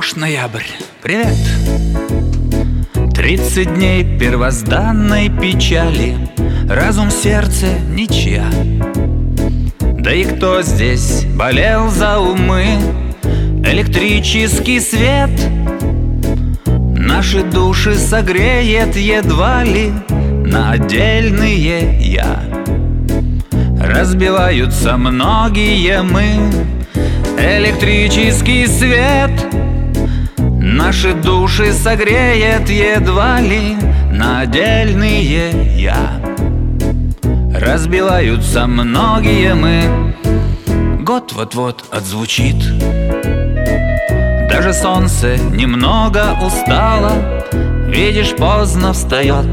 Может, ноябрь. Привет. 30 дней первозданной печали, разум, сердце, ничья. Да и кто здесь болел за умы? Электрический свет наши души согреет едва ли на отдельные «я». Разбиваются многие мы. Электрический свет наши души согреет едва ли на отдельные «я». Разбиваются многие мы. Год вот-вот отзвучит. Даже солнце немного устало, видишь, поздно встает.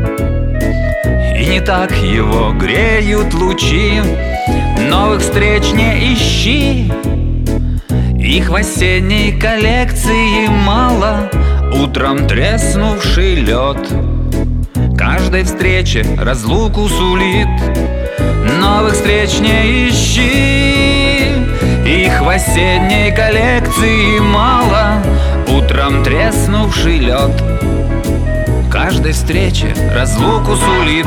И не так его греют лучи. Новых встреч не ищи. Их в осенней коллекции мало. Утром треснувший лед каждой встрече разлуку сулит. Новых встреч не ищи. Их в осенней коллекции мало. Утром треснувший лед каждой встрече разлуку сулит.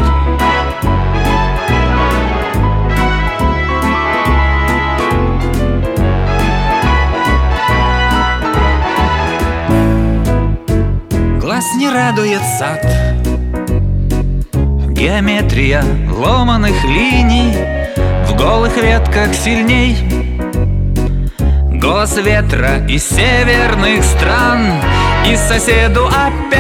Глаз не радует сад, геометрия ломаных линий в голых ветках сильней. Голос ветра из северных стран, и соседу опять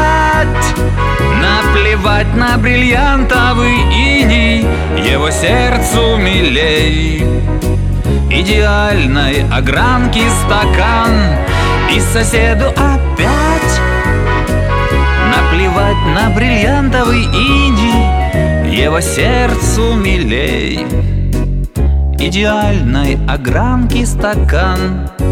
наплевать на бриллиантовый иней, его сердцу милей. Идеальной огранки стакан, и соседу опять наплевать на бриллиантовый иней, его сердцу милей. Идеальной огранки стакан.